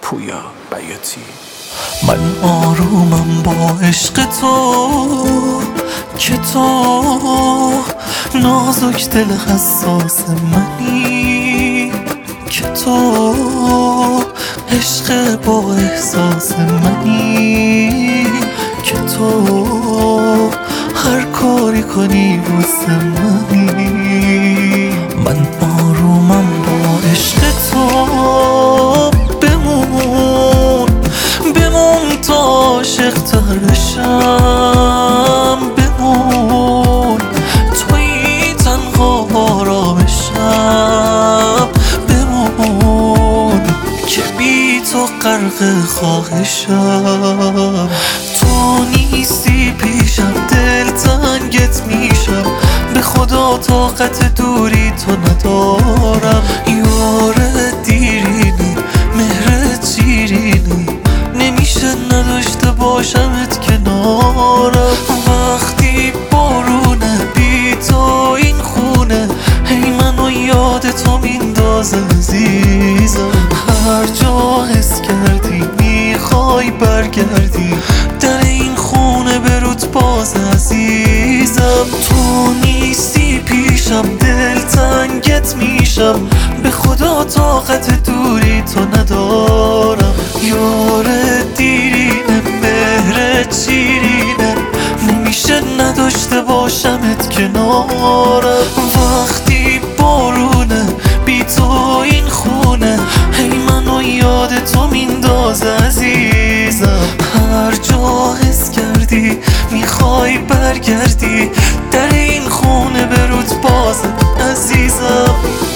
پویا بیاتی. من آرومم با عشق تو که تو نازک دل حساس منی، که تو عشق با احساس منی، که تو هر کاری کنی واسه منی. من آرومم با عشق تو، بمون تا عاشق تر بشم، بمون توی تنها آرامشم، بمون که بی تو غرق خواهشم. تو نیستی پیشم دل تنگت میشم، به خدا طاقت دوری تو ندارم. یار دیرینی مهرت شیرینی، نمیشه نداشته باشمت کنارم. وقتی بارونه بی تو این خونه، هی منو یاد تو میندازه عزیزم. هر جا حس کردی میخوای برگردی، در این خونه برود باز عزیزم. تو نیستی پیشم دل تنگت میشم، به خدا طاقت دوری تو ندارم. یار دیرینه مهرت شیرینه، نمیشه نداشته باشمت کنارم. وقتی بارونه بی تو این خونه، هی منو یاد تو میندازه عزیزم. هر جا حس کردی میخوای برگردی، در این خونه برود باز عزیزم.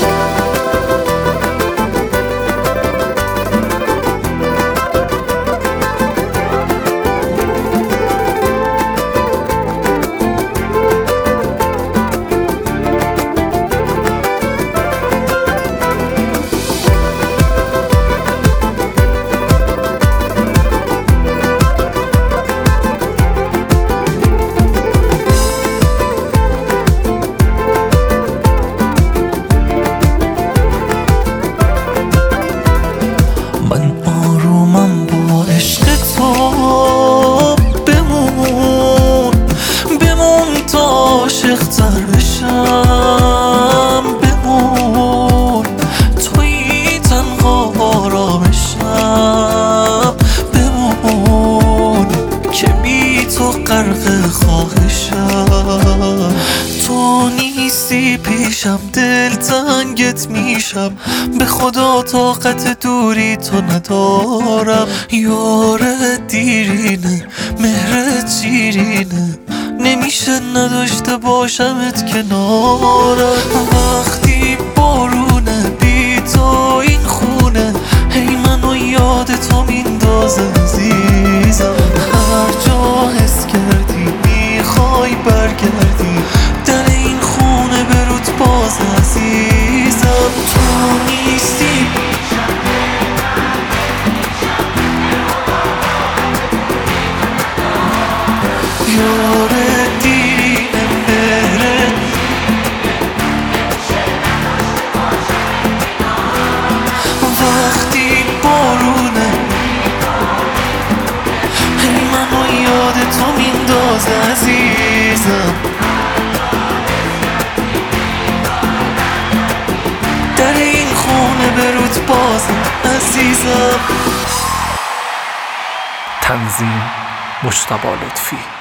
من آرومم با عشق تو، بمون تا عاشق تر بشم، بمون توی تنها آرامشم، بمون که بی تو غرق خواهشم. تو نیستی پیشم دل تنگت میشم، به خدا طاقت دوری تو ندارم. یار دیرینه مهرت شیرینه، نمیشه نداشته باشمت کنارم. وقتی بارونه بی تو این خونه، هی منو یاد تو میندازه عزیزم. هر جا حس کردی میخوای برگردی، در این خونه برود باز عزیزم. تو نیستی یار دیرینه مهرت، وقتی بارونه هی منو یاد تو میندازه عزیزم. در این خونه برود باز عزیزم. تنظیم مجتبی لطفی.